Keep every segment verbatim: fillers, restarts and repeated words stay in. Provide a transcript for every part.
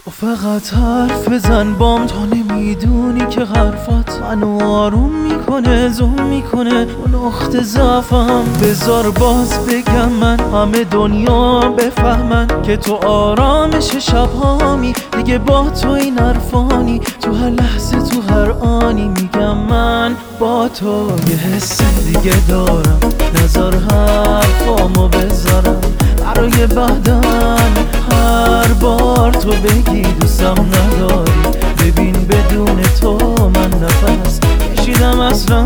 تو فقط حرف بزن بام، تو نمیدونی که حرفات منو آروم میکنه، زوم میکنه اون نقطه ضعفم. بذار باز بگم من همه دنیا بفهمن که تو آرامش شبهامی، دیگه با تو این حرفانی، تو هر لحظه تو هر آنی میگم من با تو یه حس دیگه دارم. نظر حرفامو بذارم برای بعدن، هر بار تو بگی دوستم نداری، ببین بدون تو من نفس کشیدم اصلا.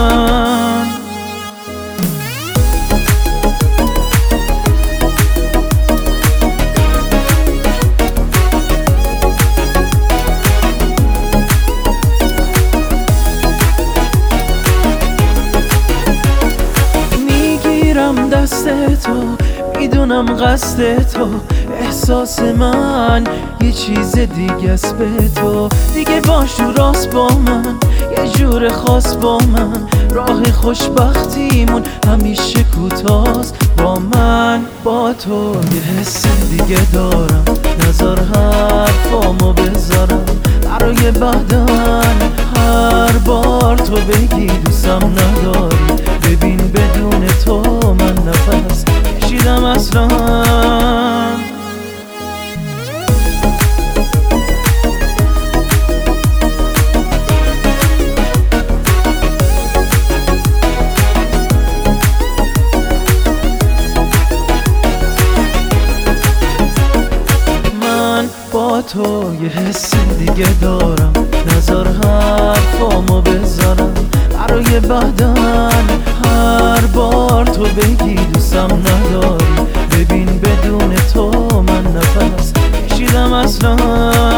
میگیرم دست تو، میدونم قصد تو، احساس من یه چیز دیگه است به تو. دیگه باش و راست با من، یه جور خاص با من، راه خوشبختیمون همیشه کوتاست با من. با تو یه حس دیگه دارم، نظر حرفامو بذارم برای بعدن، هر بار تو بگی دوستم نداری، ببین بدون تو من نفس کشیدم اصلا. با تو یه حس دیگه دارم، نظر حرفامو بذارم برای بعدن، هر بار تو بگی دوستم نداری، ببین بدون تو من نفس کشیدم اصلا.